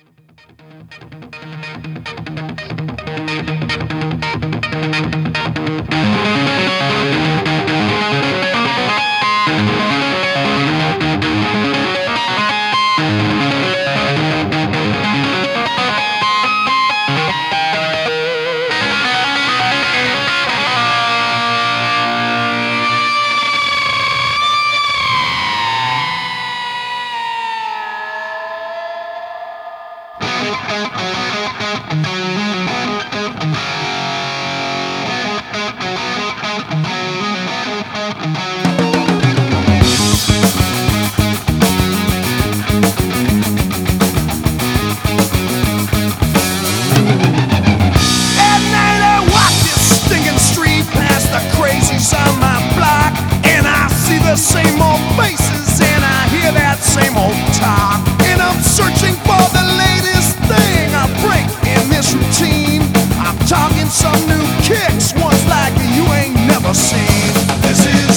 Same old faces and I hear that same old talk, and I'm searching for the latest thing I break in this routine. I'm talking some new kicks, ones like you ain't never seen. This is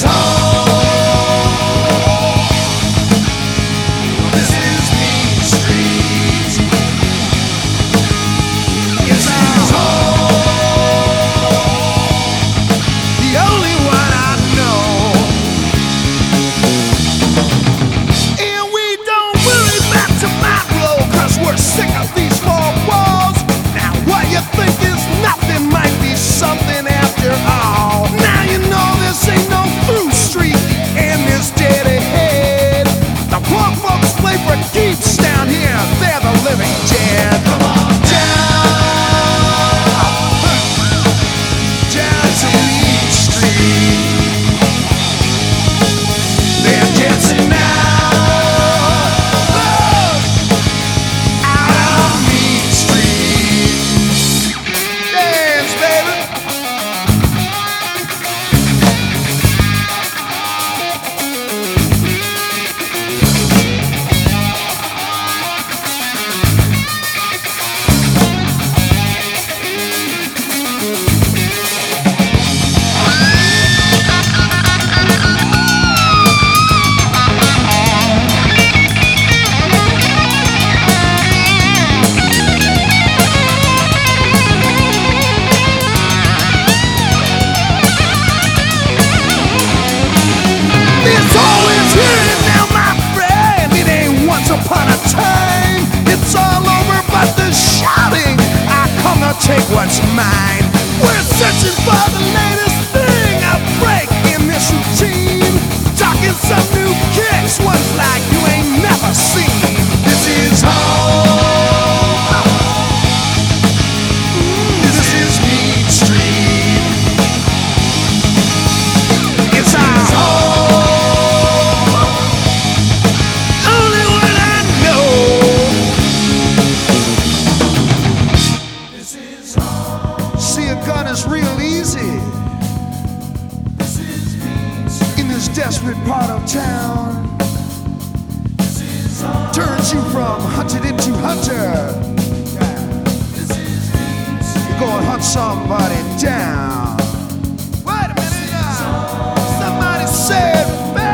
home. This is Mean Street. This is home. The only one I know. We're sick of these four walls. Now what you think is nothing might be something after all. Now you know this ain't no through street, the end is dead ahead. The poor folks play for keeps down here, they're the living dead. Come on down to Mean Street. They're dancing now. Upon a time, it's all over, but the shouting, I come to take what's mine. We're searching for the latest thing I break in this routine. Talking some new kicks, ones like you ain't never seen. This is home. This is Mean Street. It's our home. Real easy in this desperate part of town. Turns you from hunted into hunter. You're gonna hunt somebody down. Wait a minute now. Somebody said